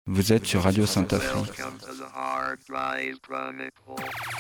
Vous êtes sur Radio Saint-Afrique. Welcome to the Hard Drive Chronicle.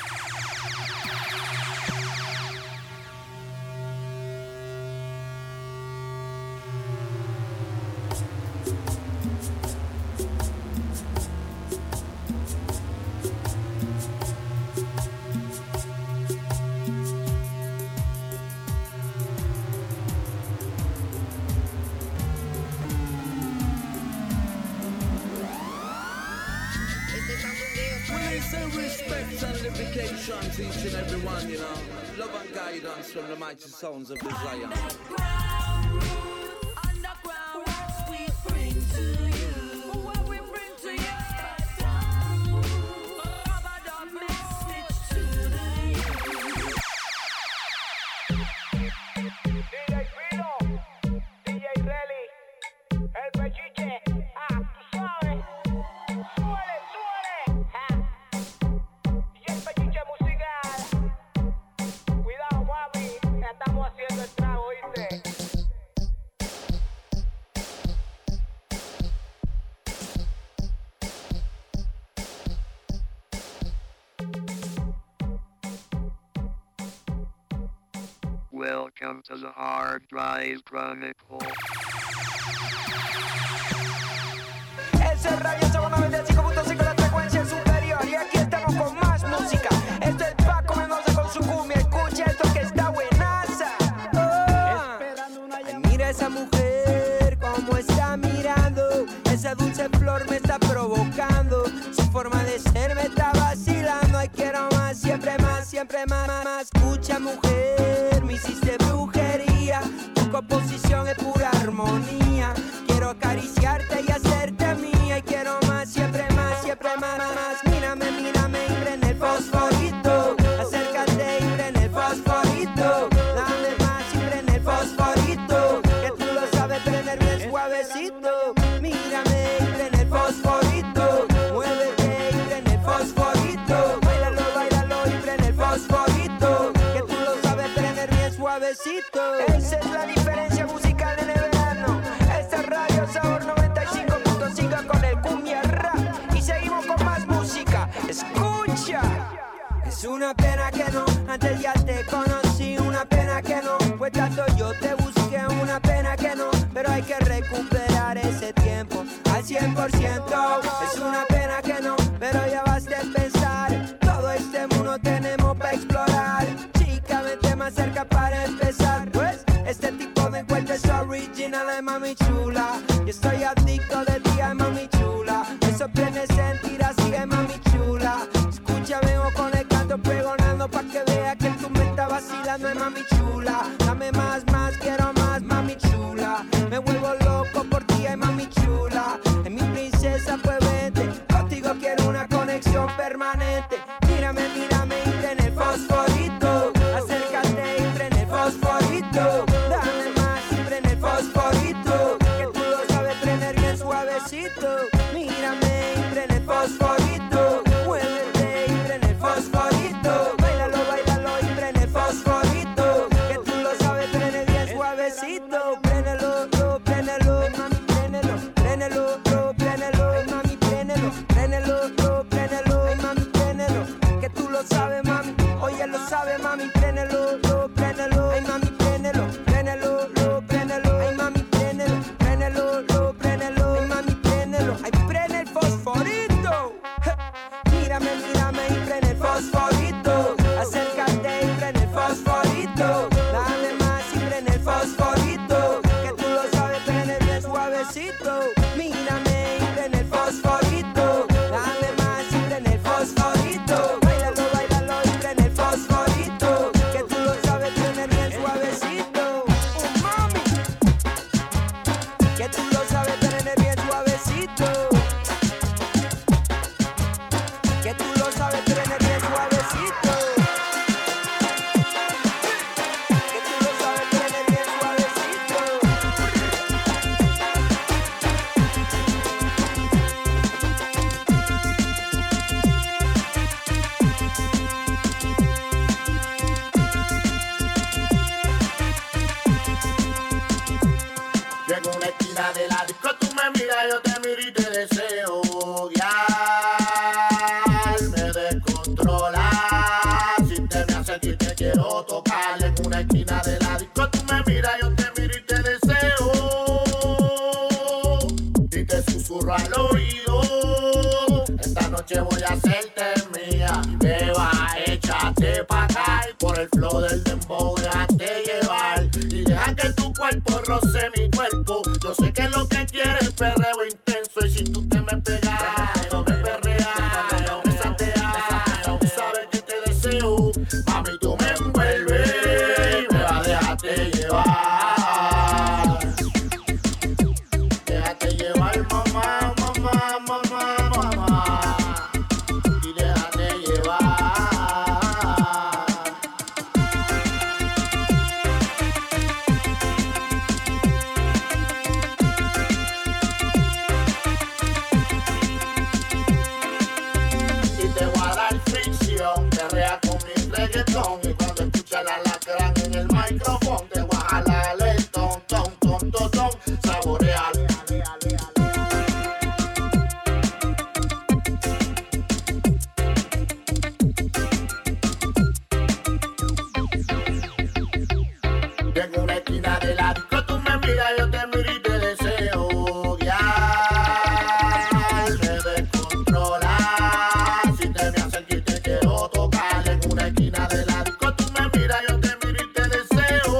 Respect and litigation to each and every one, you know. Love and guidance from the mighty sounds of Zion. Underground roots we bring to you. What we bring to you. Rub-a-dub message to the youth. DJ Pino, DJ Relly, el pechiche, tú sabes, súbele, súbele, y el pechiche musical, cuidado mami, ya estamos haciendo el trago, ¿oíste? Welcome to the Hard Drive Chronicle. Ese es Radio Sabor 95.5, la frecuencia superior. Y aquí estamos con más música. Esto es Paco Mendoza con su cumbia. Escucha esto que está buenaza. Ay, mira esa mujer como está mirando. Esa dulce flor me está provocando. Su forma de ser me está vacilando. Ay, quiero más, siempre más, siempre más, más. Escucha mujer, me hiciste brujería. Tu composición es pura armonía. Quiero acariciarte y hacerte mía. Y quiero más, siempre más, siempre más, más. Mírame, mírame y prende el fosforito. Acércate y prende el fosforito. Dame más y prende el fosforito. Que tú lo sabes prender bien suavecito. Mírame y prende el fosforito. Muévete y prende el fosforito. Báilalo, báilalo y prende el fosforito. Que tú lo sabes prender bien suavecito. Esa es la diferencia musical en el verano. Esta es Radio Sabor 95.5 con el cumbia rap. Y seguimos con más música. Escucha. Es una pena que no, antes ya te conocí. Una pena que no, pues tanto yo te busqué. Una pena que no, pero hay que recuperar ese tiempo al 100%. Es una pena que no, pero ya basta de pensar. Todo este mundo tenemos para explorar. Chica, vente más cerca para empezar. Pues este tipo de encuentro es original, ay mami chula. Yo estoy adicto de ti, ay mami chula. Me sorprende sentir así, ay mami chula. Escucha, vengo con el canto pregonando pa' que vea que tú me estás vacilando, ay mami chula. Dame más, más, quiero más, mami chula. Me vuelvo loco por ti, ay mami chula. Es mi princesa, pues vente. Contigo quiero una conexión permanente. Mírame, mírame y prende el fosforito. Acércate y prende el fosforito. Dame más y prende el fosforito. Que tú lo sabes prender bien suavecito. Mírame y prende el fosforito. Muévete y prende el fosforito. Báilalo, báilalo y prende el fosforito. Que tú lo sabes prender bien suavecito. Préndelo, préndelo, ay mami, préndelo. Préndelo, préndelo, ay mami, préndelo. Préndelo, préndelo, ay mami, préndelo. Que tú lo sabes, mami. Oye, lo sabe, mami, préndelo, préndelo, ay mami, préndelo. Préndelo, préndelo, ay mami, préndelo. Préndelo, préndelo, ay mami, préndelo. Ay, prende el fosforito. esquina de la disco tú me miras, yo te miro y te deseo. Y te susurro al oído. Esta noche voy a hacerte mía. Beba, échate pa' acá y por el flow del dembow déjate llevar. Y deja que tu cuerpo roce mi cuerpo. Yo sé que lo que quieres es perreo intenso. Y si tú te me pegas, yo me perrea, me satea. Tú sabes que te deseo. Mami, tú me envuelves. Beba, déjate llevar. Déjate llevar, mamá, mamá, mamá, mamá. Y déjate llevar. Y te voy a dar fricción, perrea con mi reggaetón. Y cuando escuchas la lacran en el micrófono, te voy a jalar el ton, ton, ton, ton, ton. Saborealo. En una esquina de la disco tú me miras, yo te miro y te deseo. Ya me descontrolas. Si te me acerco y te quiero tocar. En una esquina de la disco tú me miras, yo te miro y te deseo.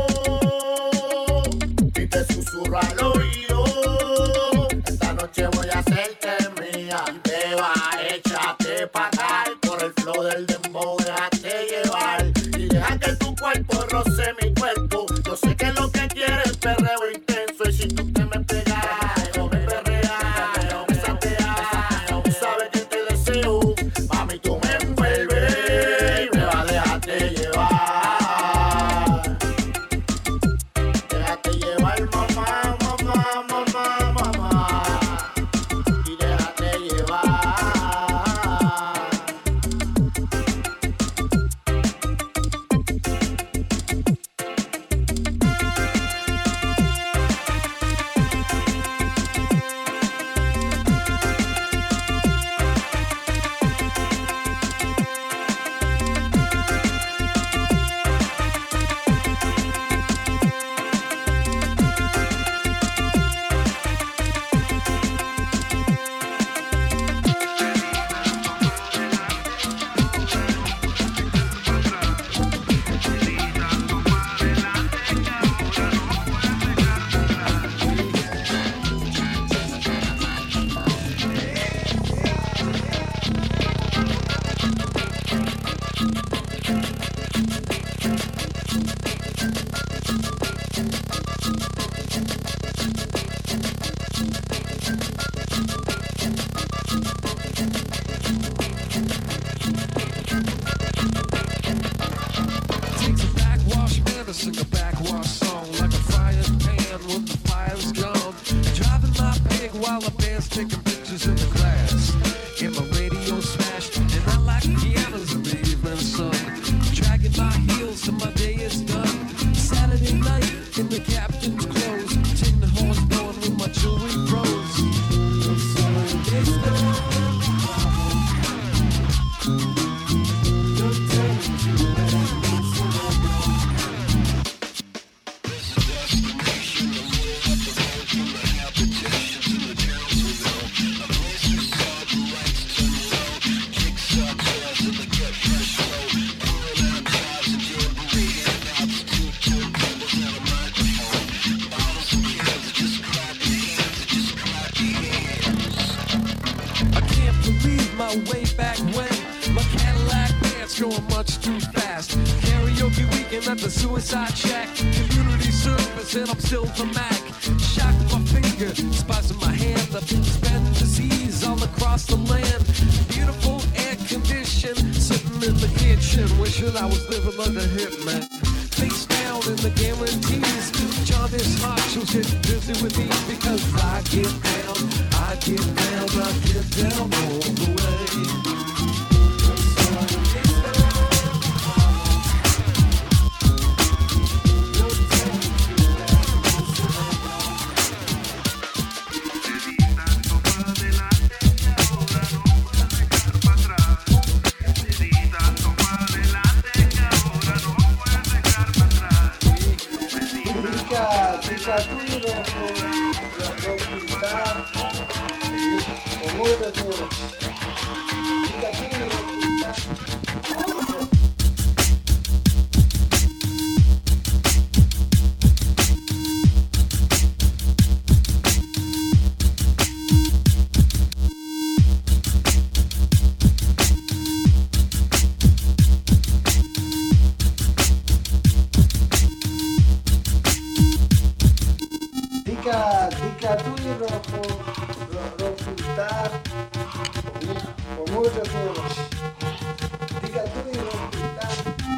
Y te susurro al oído. Esta noche voy a hacerte mía. Beba, échate pa' acá y por el flow del dembow déjate llevar. Y deja que tu cuerpo roce mi cuerpo. Yo sé que lo que quieres es perreo intenso. Y si tú te me pegas, yo me perrea, me satea. Tú sabes que te deseo. Mami, tú me envuelves. Beba, déjate llevar. Déjate llevar, mamá, mamá, mamá, mamá. Y déjate llevar. Takes a backwash man to sing a backwash song like a frying pan when the fire's gone. Driving my pig while the band's taking pictures in the glass. And my radio smashed, and I like pianos in the evening sun. Dragging my heels till my day is done. Saturday night in the captain's clothes, tin the horse blowing with my jewelry bros. It's I can't believe my way back when my Cadillac pants going much too fast. Karaoke weekend at the Suicide Shack. Community service and I'm still the Mac. Shock my finger, spice in my hand. I've been spending disease all across the land. Beautiful air condition, sitting in the kitchen, wishing I was living like a hitman. Face down in the guarantees. John is hot, she'll get busy with me because I get down, I get down, I get down all the way. Tanto para adelante que ahora no puedes dejarme atrás. Dica tú y resultar con mucho tiempo. Dica tú y resultar.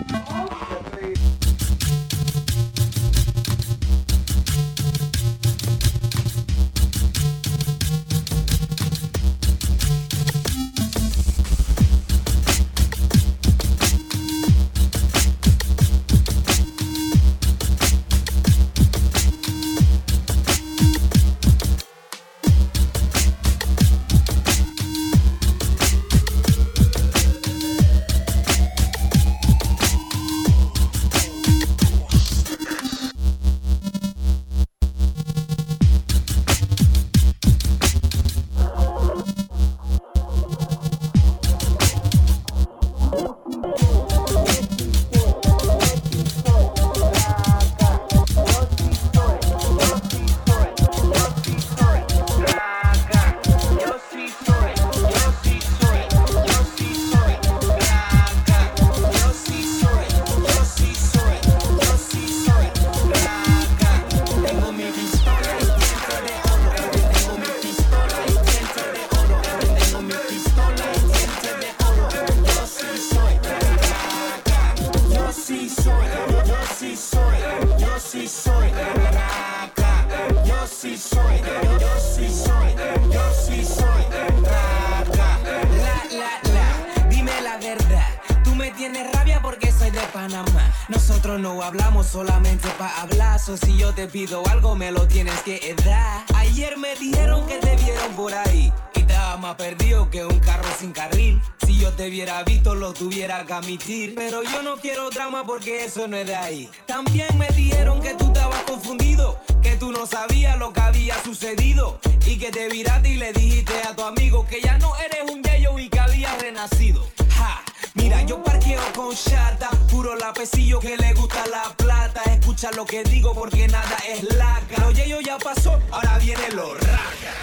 Nosotros no hablamos solamente pa' hablar, so si yo te pido algo me lo tienes que dar. Ayer me dijeron que te vieron por ahí y estaba más perdido que un carro sin carril. Si yo te hubiera visto lo tuviera que admitir, pero yo no quiero drama porque eso no es de ahí. También me dijeron que tú estabas confundido, que tú no sabías lo que había sucedido y que te viraste y le dijiste a tu amigo que ya no eres un yayo y que habías renacido. Ja. Mira, yo parqueo con chata, puro lapecillo que le gusta la plata. Escucha lo que digo porque nada es laca. Lo yeyo ya pasó, ahora viene lo raca.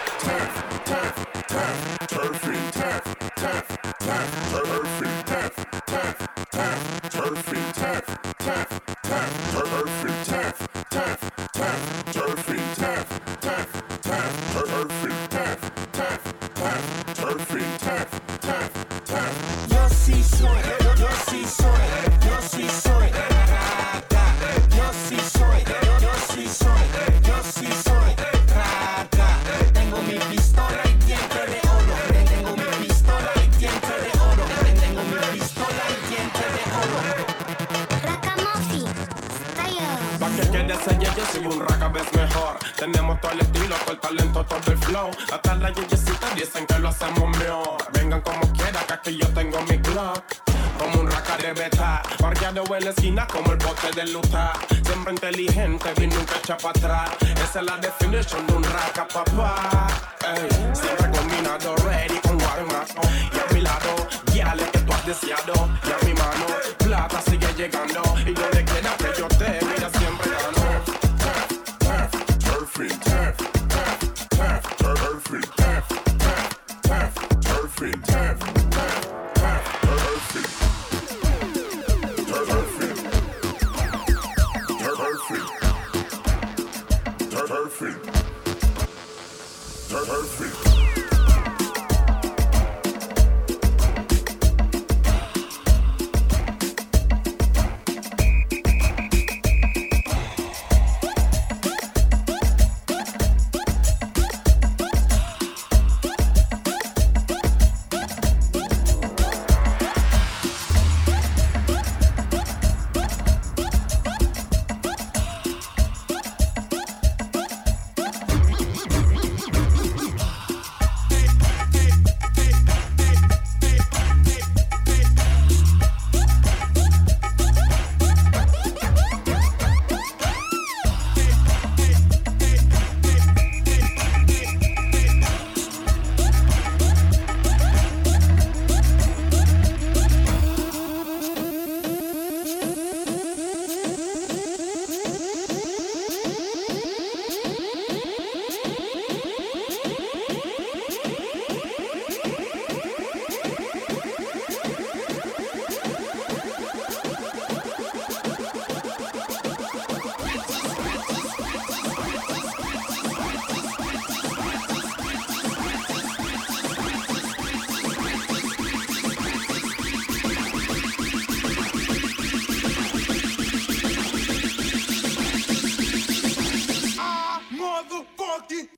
Yo sí soy, yo sí soy, yo sí soy rata. Yo sí soy, yo sí soy, yo sí soy rata. Tengo mi pistola y diente de oro. Tengo mi pistola y diente de oro. Tengo mi pistola y diente de oro. Ragamuffin, style. Pa' que quede ese yo soy un raca vez mejor. Tenemos todo el estilo, todo el talento, todo el flow. Hasta las yeyecitas dicen que lo hacemos mejor. Vengan como quieran, que aquí yo tengo mi Glock. Como un raca de beta, parqueado en la esquina como el bote de luta. Siempre inteligente, y nunca echa para atrás. Esa es la definición de un raca, papá. Ey, siempre combinado, ready con armas. Y a mi lado, guiale que tú has deseado. Y a mi mano, plata sigue llegando. Y donde quiera que yo te mira siempre gano. Turfing, turf, turf, turf, turfing, turf, turf, turf, turfing, turf, turfing, turfing, turfing, turfing.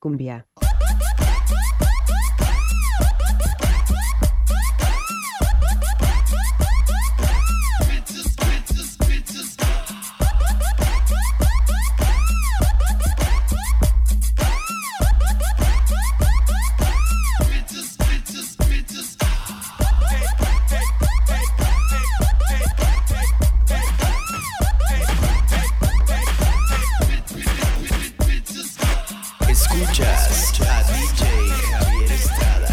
cumbia. Escuchas a DJ Javier Estrada.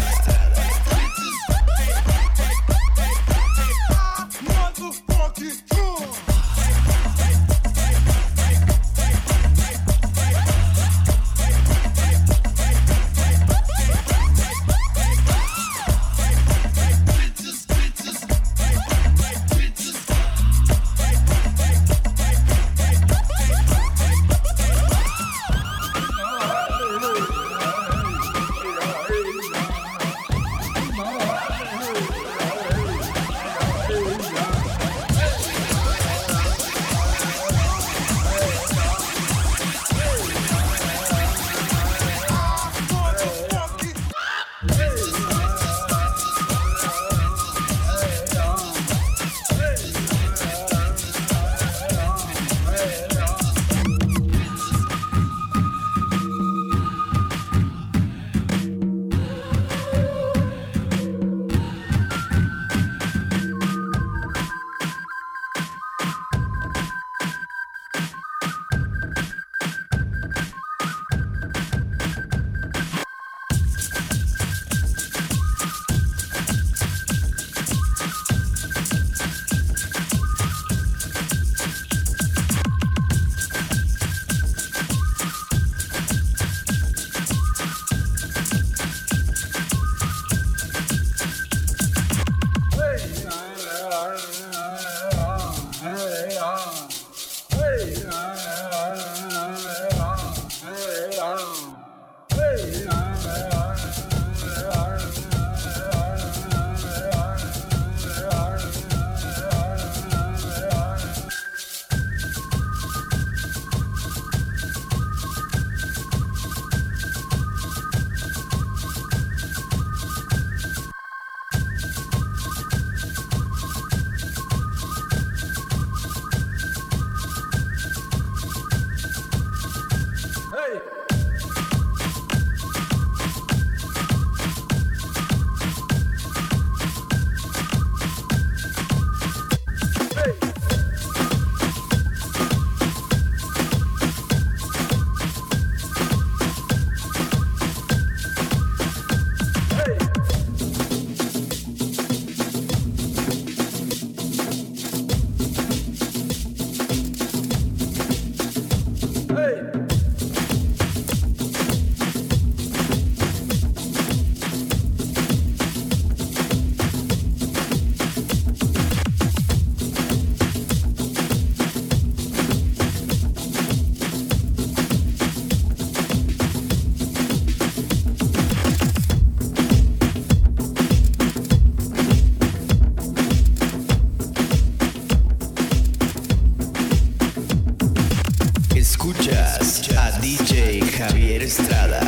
Escuchas a DJ Javier Estrada.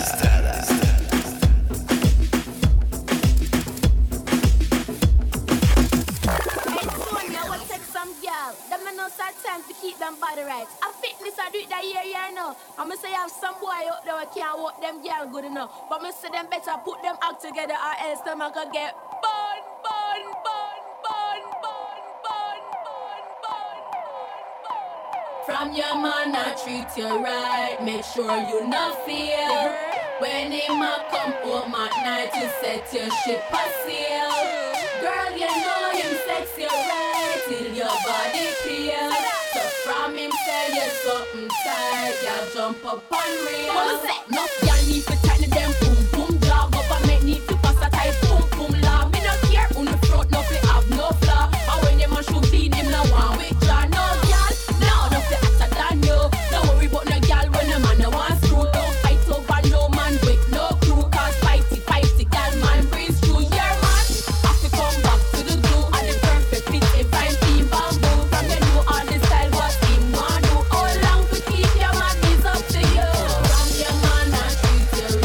Time to keep them body right. I fitness, I do it that year now. I'ma say I have some boy out there can't walk them girl good enough. But I'ma say them better put them act together or else them I could get bun. From your man I treat you right. Make sure you not feel. When him a come home at night you set your ship a sail. Girl you know him sexy right till your body feel. So from him say you something tight, you jump up on real. What say? No y'all need to tighten them boom boom dog up and make need to pass a tight boom boom love. Me no care on the front no fi have no flaw. And when them a shoot beat him no one withdraw no y'all. Now no fi hotter than you. Don't worry about no y'all when the man no want screw. Don't fight over no man with no crew. Cause fighty y'all man breeze through your man. Have to come back to the glue and the perfect fit if I'm team bamboo. From you know all the style what him want do. How long to keep your man is up to you. From your man I treat you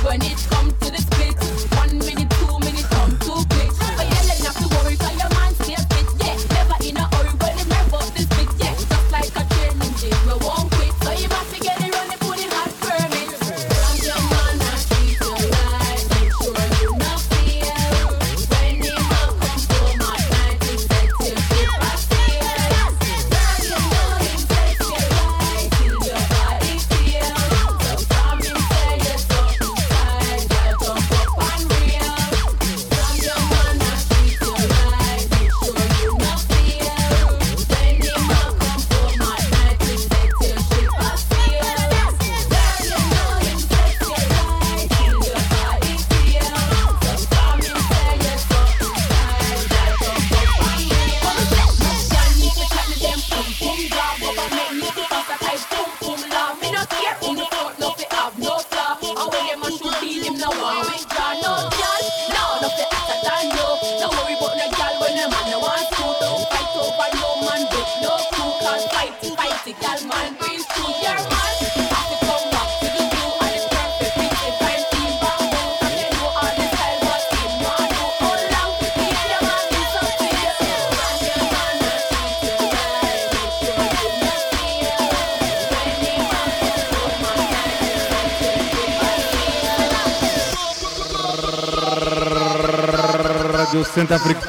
when it comes to the split. 1 minute, 2 minutes, come too quick. But yeah, let not to worry, cause your man stay fit. Yeah, never in a hurry when it rev up the spit. Yeah, just like a training gym, we won't quit. So you must be get it running, put it hot permit. From your man, I treat you right. Make sure you not feel. When it come home at night, he set your ship a sail. Girl, you know him set you right. Till your body feel. So from him say you're so tired, girl, jump up and reel. From your man, I treat you right. Make sure you not feel. When it come home at night, he set your ship a sail. Girl, you know him set you right. Till your body feel. So from him say you're so tired, girl, jump up and reel. Can you take all of them pum pum job? But make me take off a tight pum pum love. Me no care who no front, no fi have no flaw. And when them a shoot beat him, no one withdraw. No girl, no fi hotter than you. No worry about no girl when the man no want to. Don't fight over no man with no crew. Cause fighty, girl man brings to your man. Have to come back to the blue and it's perfect with the fine team back home. Cause they know all the style what him want to. Hold long, me and your man is up to you. And your man a treat you right. Make sure you not feel. When he come home at night, he set your ship a sail. Radio Saint-Afrique.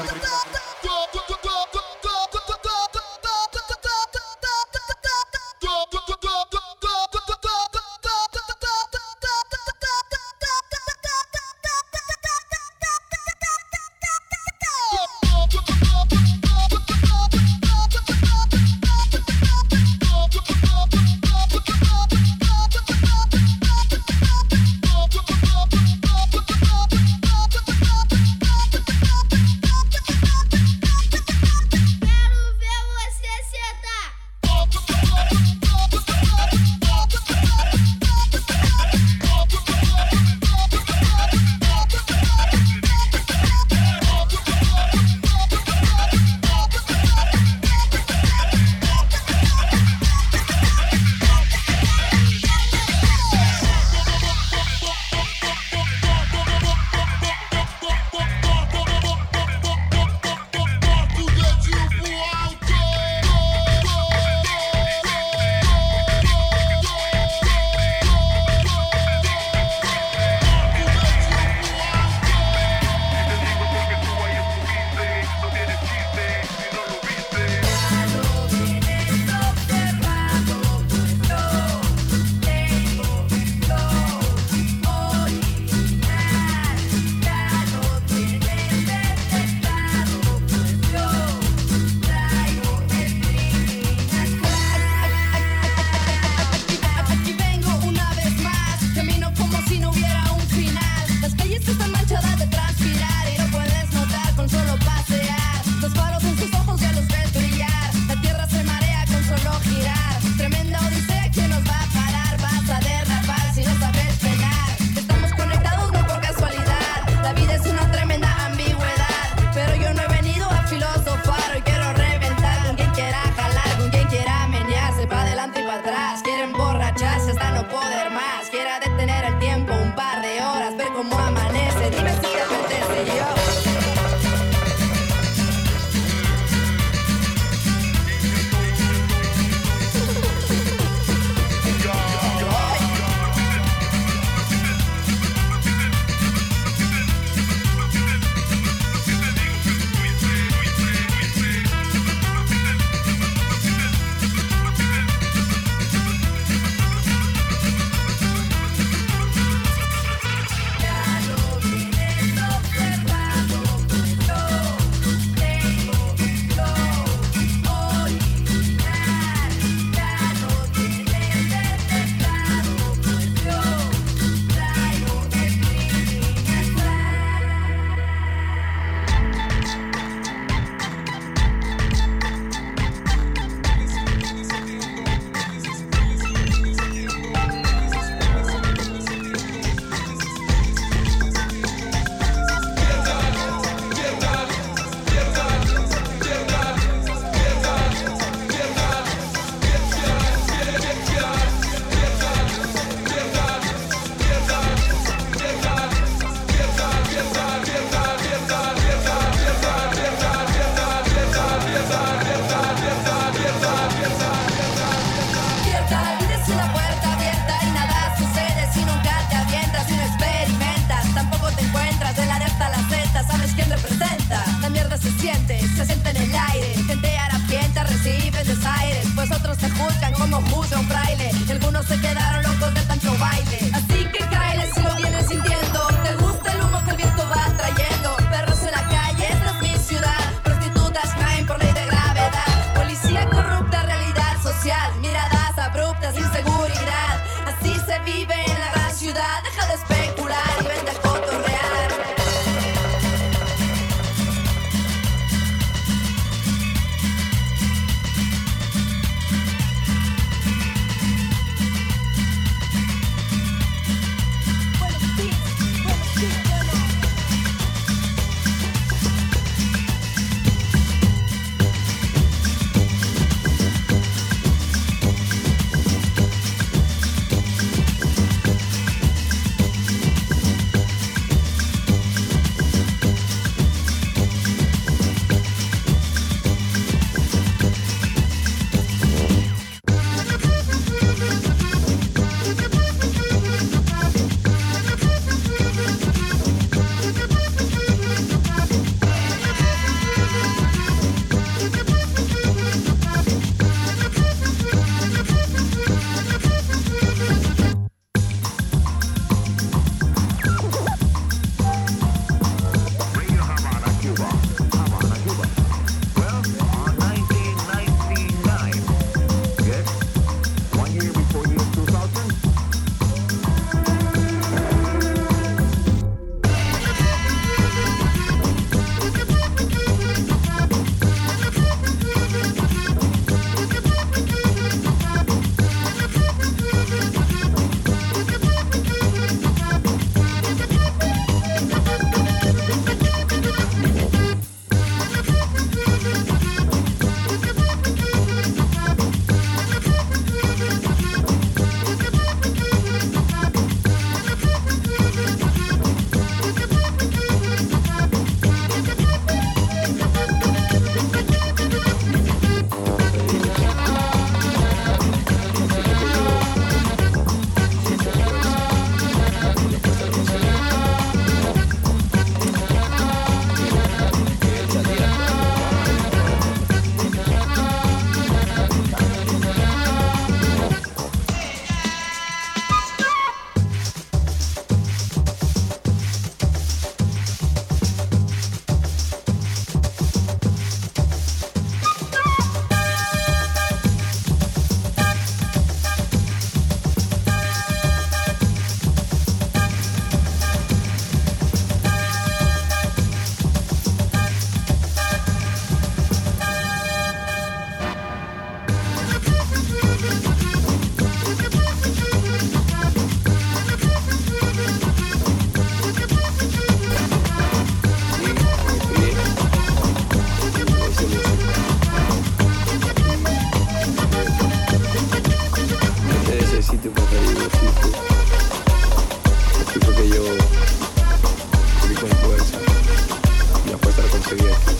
que yo subí con fuerza y la fuerza la conseguí aquí.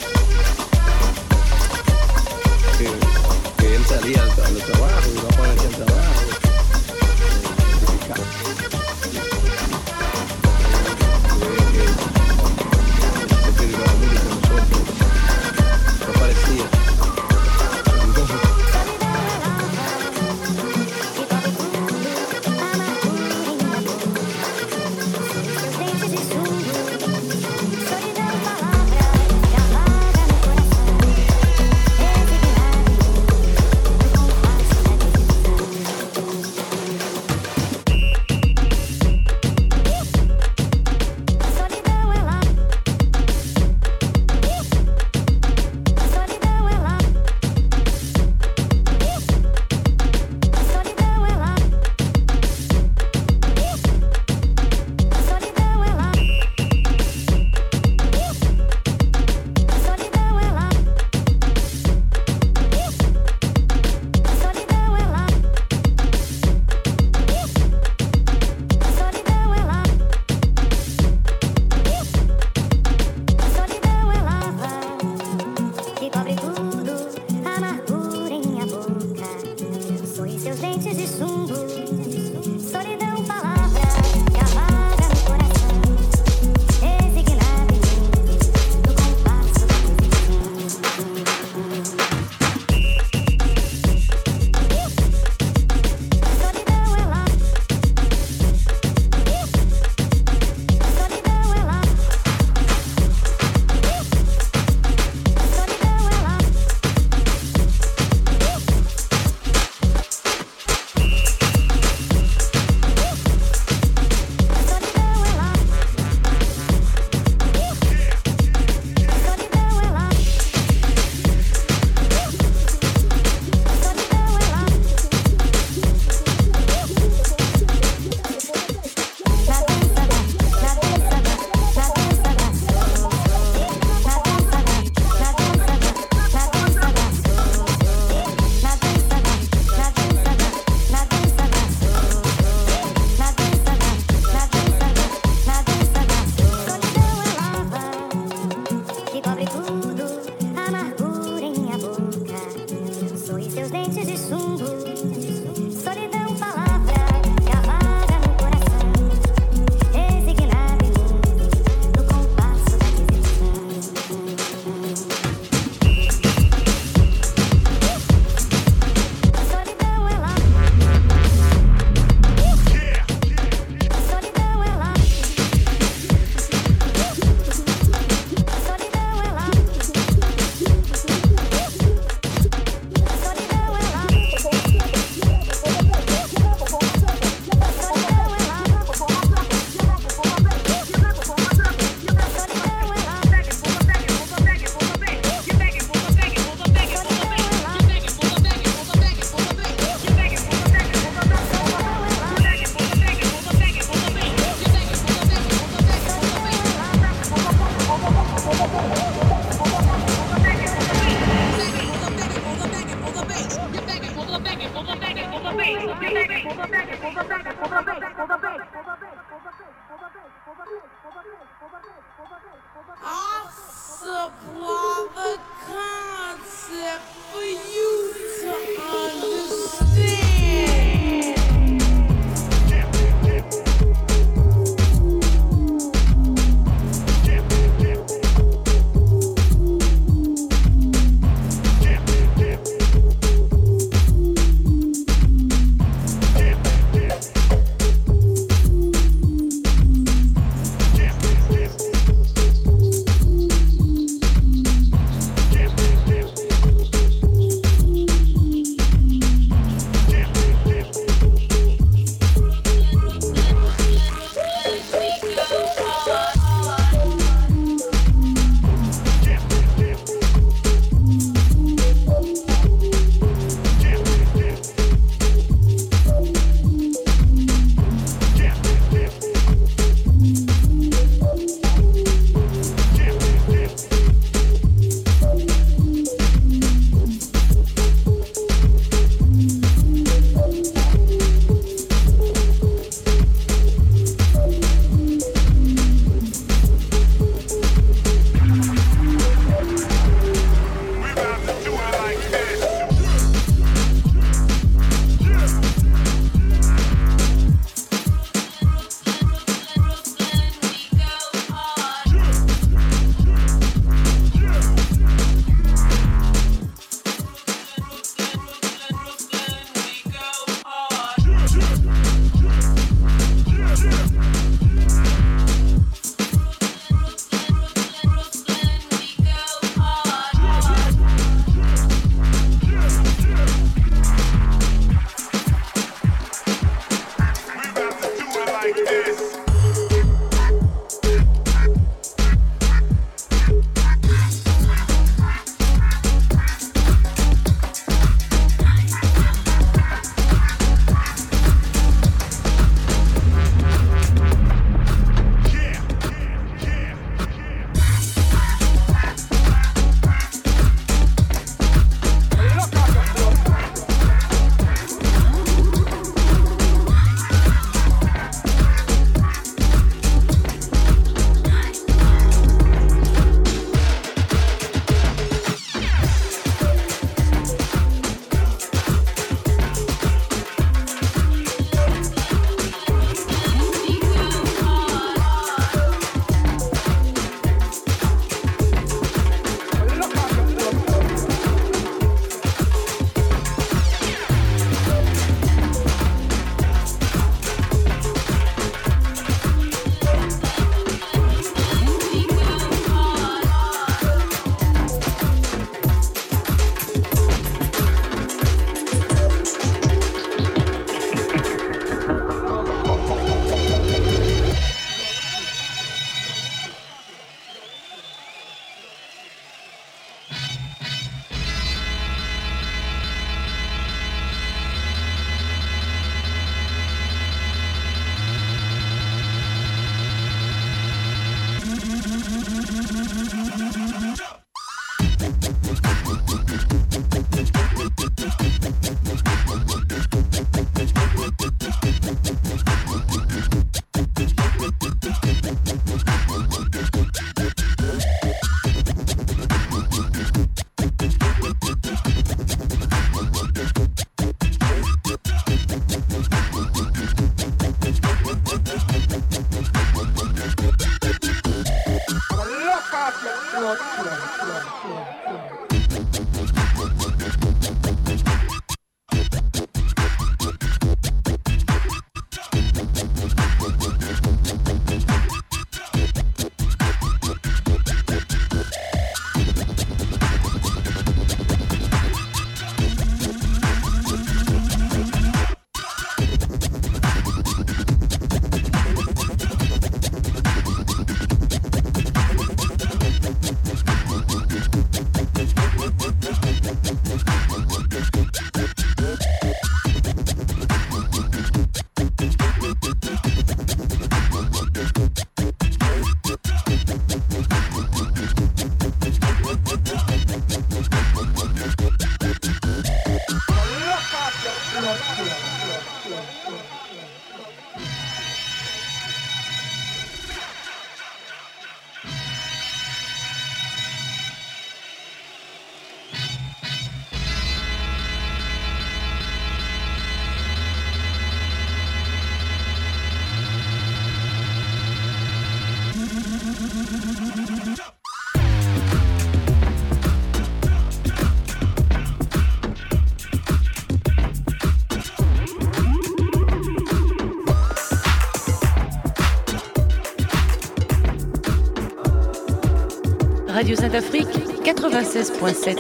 Que él salía al trabajo y va a poner aquí al trabajo. No parecía. I'll supply the concept for you to understand. Radio Saint-Afrique 96.7.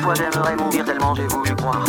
Parfois j'aimerais mourir tellement j'ai voulu croire.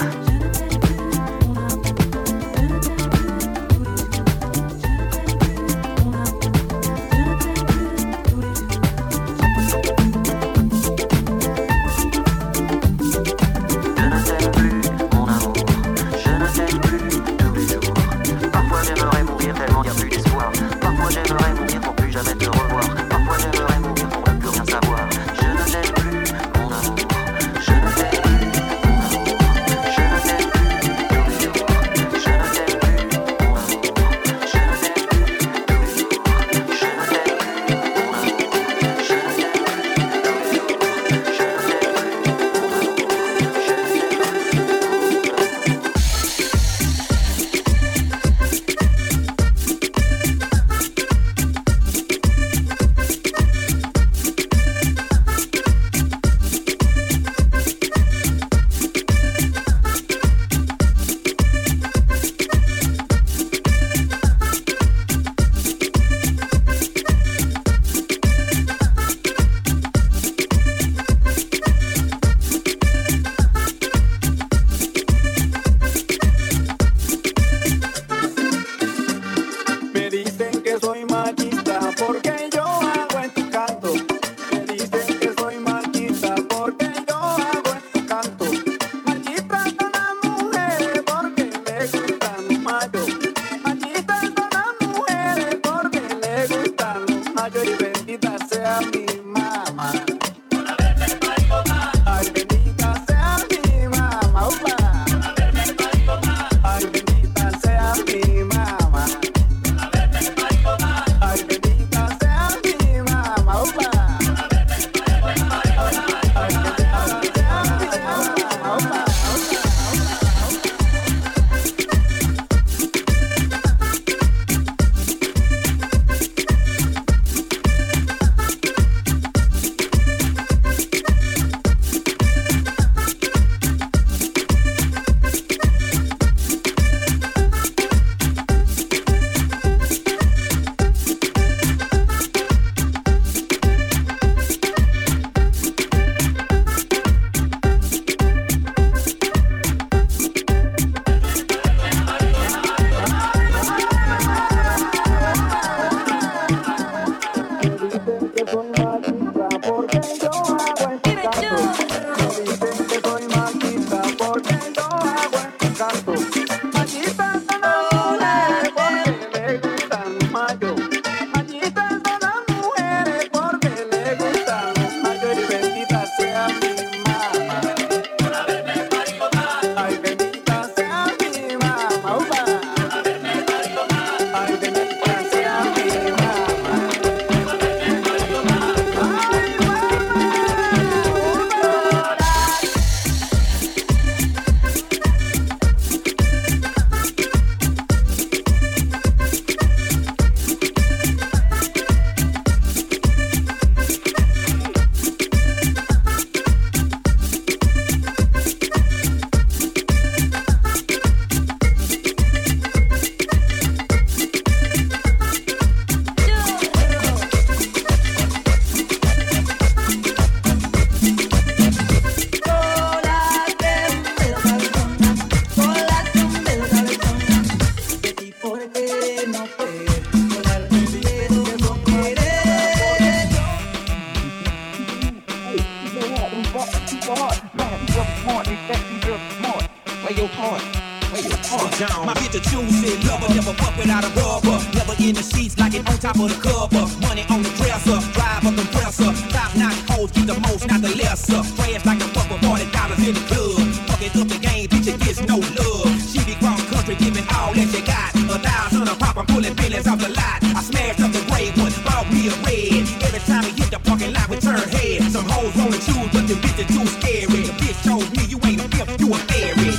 My bitch a choosy lover, never fuck without a rubber. Never in the sheets, like it on top of the cover. Money on the dresser, drive a compressor. Top notch hoes, get the most, not the lesser. Trash like a fuck with $40 in the club. Fucking up the game, bitch, it gets no love. She be cross country, giving all that you got. 1,000 a pop, I'm pulling billions off the lot. I smashed up the gray one, bought me a red. Every time we hit the parking lot, we turn head. Some hoes wanna choose, but the bitch is too scary. The bitch told me you ain't a pimp, you a fairy.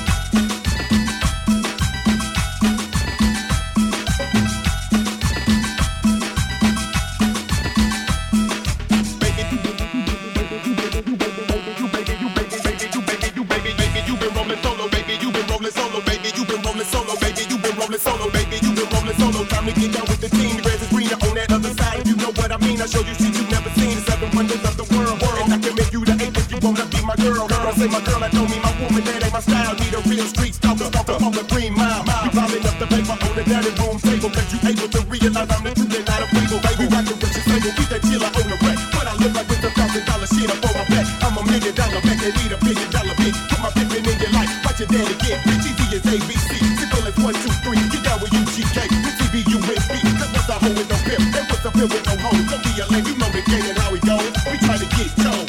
Show you shit you never seen, the 7 wonders of the world. And I can make you the 8 if you wanna be my girl. say my girl, I know me, my woman, that ain't my style. Need a real street stalker, stalker on the green mile. You piling up the paper on the dining room table, cause you able to realize I'm the truth and not a fable. Baby, rockin' with your label, keep that dealer on the wreck. But I look like with $1,000 shit up on my back. I'm $1 million back, they need $1 billion bitch. Put my pimpin' in your life, watch your daddy get rich. Easy as ABC, simple as 1, 2, 3. Get down with UGK, with TBUSB. Cause what's a hoe with no pimp, and what's a pimp with no hoe? Don't be a lame, you know the game and how it goes. We try to get Jones.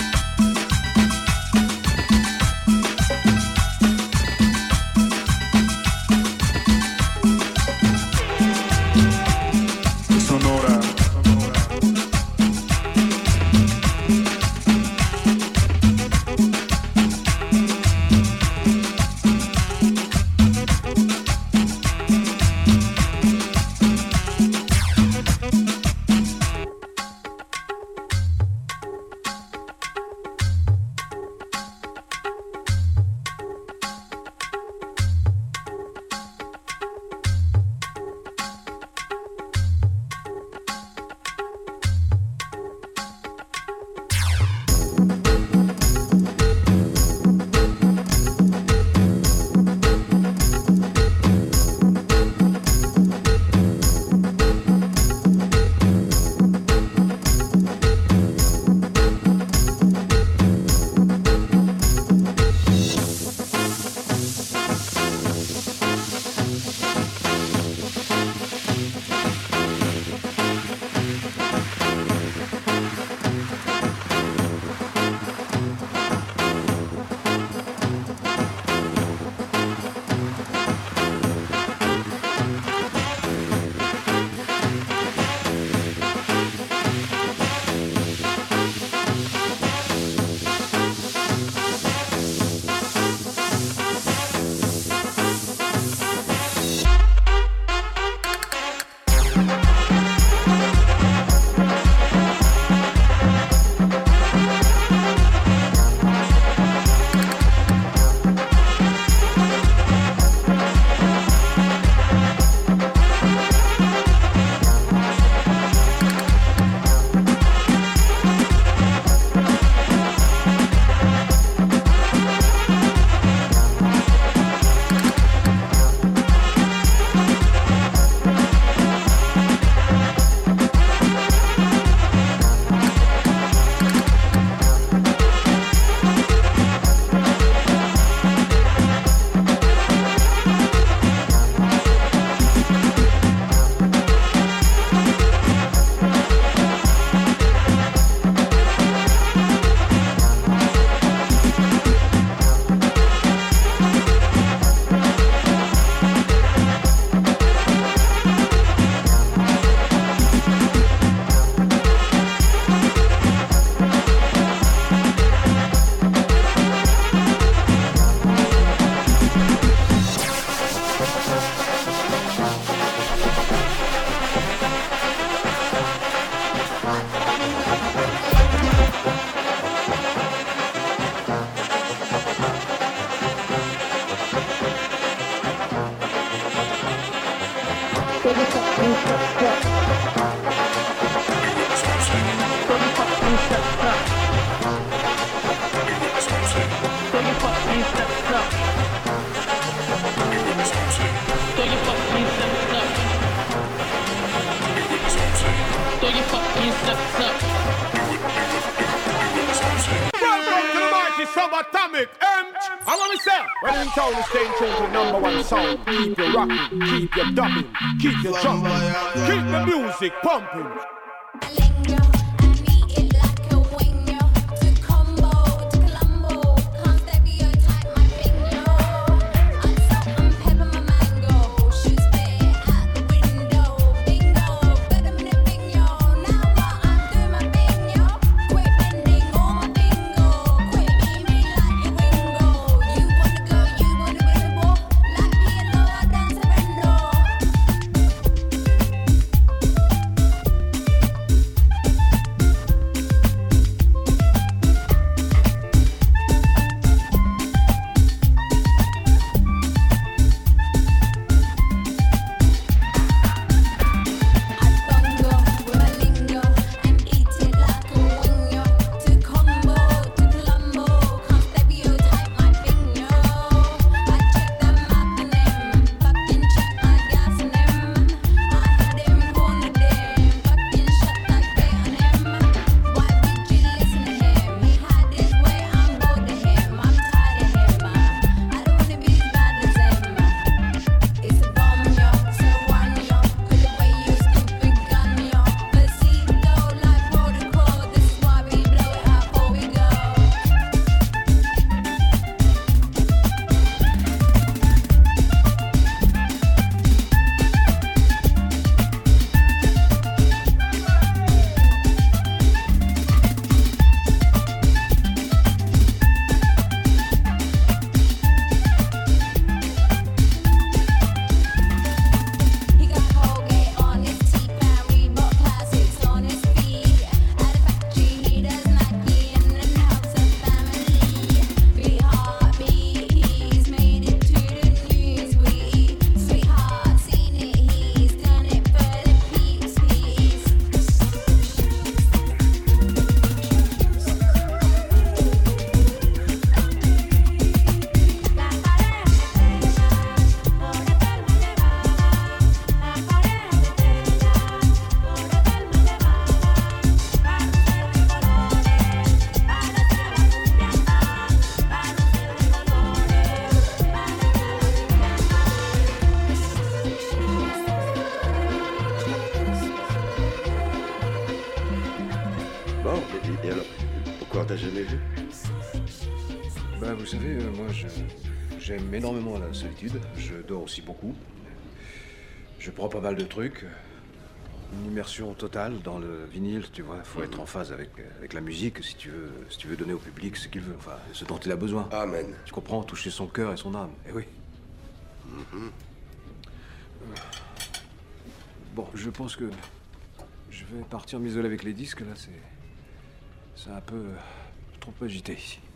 Subatomic, I want to say, when in town is staying true to the #1 sound. Keep you rocking, keep you dubbing, keep you jumping, keep the music pumping. Bon, et alors, pourquoi t'as jamais vu? Bah, vous savez, moi, j'aime énormément la solitude. Je dors aussi beaucoup. Je prends pas mal de trucs. Une immersion totale dans le vinyle, tu vois. Faut être en phase avec la musique si tu veux donner au public ce qu'il veut, enfin, ce dont il a besoin. Amen. Tu comprends? Toucher son cœur et son âme. Eh oui. Bon, je pense que je vais partir m'isoler avec les disques, là, c'est un peu trop agité ici.